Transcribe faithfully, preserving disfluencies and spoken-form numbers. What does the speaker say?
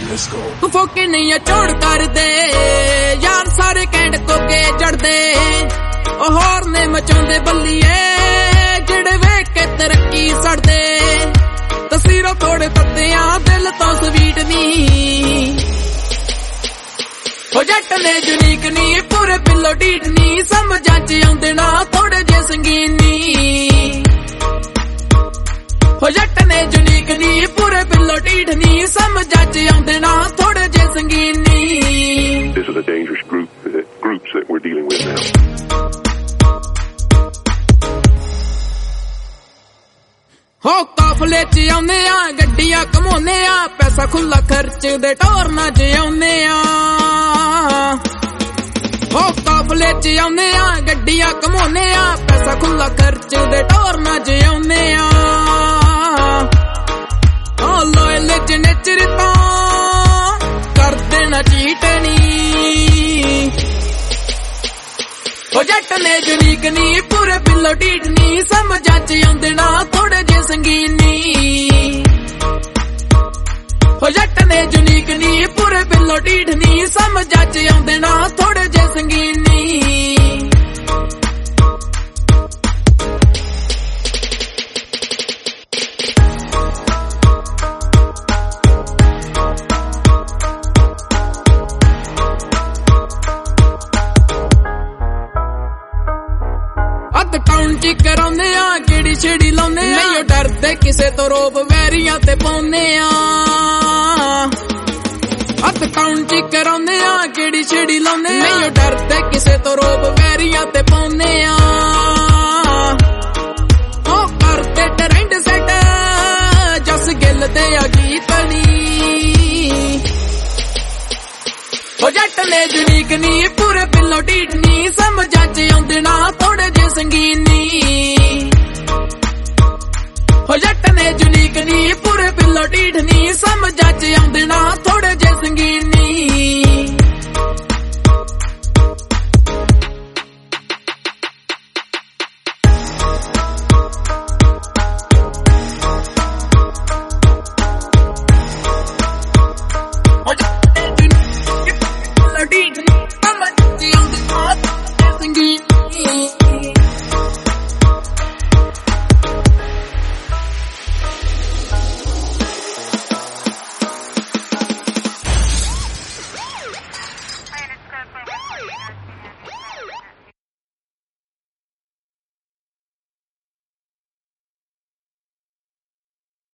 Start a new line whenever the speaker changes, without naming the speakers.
ਤੂੰ ਫੋਕੇ ਨਹੀਂ ਆ ਚੋੜ ਕਰਦੇ ਯਾਰ ਸਾਰੇ ਕੈਂਡ ਕੋਕੇ ਚੜਦੇ ਉਹ ਹੋਰ ਨੇ ਮਚਾਉਂਦੇ ਬੱਲੀਏ ਜਿਹੜੇ ਵੇਖ ਕੇ ਤਰੱਕੀ ਸੜਦੇ ਤਸਵੀਰਾਂ ਥੋੜੇ ਤੱਤਿਆਂ ਦਿਲ ਤੋਂ ਸਵੀਟ ਨੀ ਹੋ ਜੱਟ ਨੇ ਯੂਨੀਕ ਨੀ ਪੂਰੇ ਪਿੱਲੋ ਢੀਠ ਨੀ ਸਮਝਾਂ ਚ ਆਉਂਦੇ ਨਾ ਥੋੜੇ ਜੇ ਸੰਗੀਨ ਨੀ ਹੋ ਜੱਟ ਨੇ ਯੂਨੀਕ ਨੀ ਪੂਰੇ ਪਿੱਲੋ ਢੀਠ ਨੀ ਸਮਝਾਂ ਚ ਆਉਂਦੇ ਨਾ ਥੋੜੇ ਜੇ ਸੰਗੀਨ ਨੀ
This is a dangerous group, uh, groups that we're dealing with now.
ਹੋ ਕਾਫਲੇ ਚ ਆਉਂਦੇ ਆ ਗੱਡੀਆਂ ਕਮਾਉਂਦੇ ਆ ਪੈਸਾ ਖੁੱਲਾ ਖਰਚਦੇ ਟੌਰ ਨਾ ਜਿਉਂਦੇ ਆ ਹੋ ਕਾਫਲੇ ਚ ਆਉਂਦੇ ਆ ਗੱਡੀਆਂ ਕਮਾਉਂਦੇ ਆ ਪੈਸਾ ਖੁੱਲਾ ਖਰਚਦੇ ਟੌਰ ਨਾ ਜਿਉਂਦੇ ਆ ਓ ਲੋਇਲ ਚ ਨੇਚਰ ਤਾਂ ਕਰਦੇ ਨਾ ਚੀਟਣੀ ਹੋ ਜੱਟ ਨੇ ਯੂਨੀਕ ਨੀ ਪੂਰੇ ਪਿੱਲੋ ਢੀਠ ਨੀ ਸਮਝਾਂ ਚ ਆਉਂਦੇ ਨਾ ਥੋੜੇ ਜੇ ਸੰਗੀਨ ਨੀ ਹੋ ਜੱਟ ਨੇ ਯੂਨੀਕ ਨੀ ਪੂਰੇ ਪਿੱਲੋ ਢੀਠ ਨੀ ਸਮਝਾਂ ਚ ਆਉਂਦੇ ਨਾ ਥੋੜੇ ਜੇ ਸੰਗੀਨ ਨੀ ਟਾਊਨ ਚ ਕਰਾਉਂਦੇ ਆ ਕਿਹੜੀ ਛੇੜੀ ਲਾਉਂਦੇ ਆ ਨਹੀਂ ਡਰਦੇ ਕਿਸੇ ਤੋਂ ਰੋਬ ਵੈਰੀਆਂ ਤੇ ਪਾਉਂਦੇ ਆ ਅੱਧ ਟਾਊਨ ਚ ਕਰਾਉਂਦੇ ਆ ਕਿਹੜੀ ਛੇੜੀ ਲਾਉਂਦੇ ਆ ਨਹੀਂ ਡਰਦੇ ਕਿਸੇ ਤੋਂ ਰੋਬ ਵੈਰੀਆਂ ਤੇ ਪਾਉਂਦੇ ਆ ਉਹ ਕਰਦੇ ਟਰੈਂਡ ਸੈਟ ਜਸ ਗਿੱਲ ਤੇ ਆ ਗੀਤਣੀ ਹੋ ਜੱਟ ਨੇ ਯੂਨੀਕ ਨੀ ਪੂਰੇ ਪਿੱਲੋ ਢੀਠ ਨੀ ਸਮਝਾਂ ਚ ਆਉਂਦੇ ਨਾ ਥੋੜੇ ਜੇ ਸੰਗੀਨ ਨੀ ਹੋ ਜੱਟ ਨੇ ਯੂਨੀਕ ਨੀ ਪੂਰੇ ਪਿੱਲੋ ਢੀਠ ਨੀ ਸਮਝਾਂ ਚ ਆਉਂਦੇ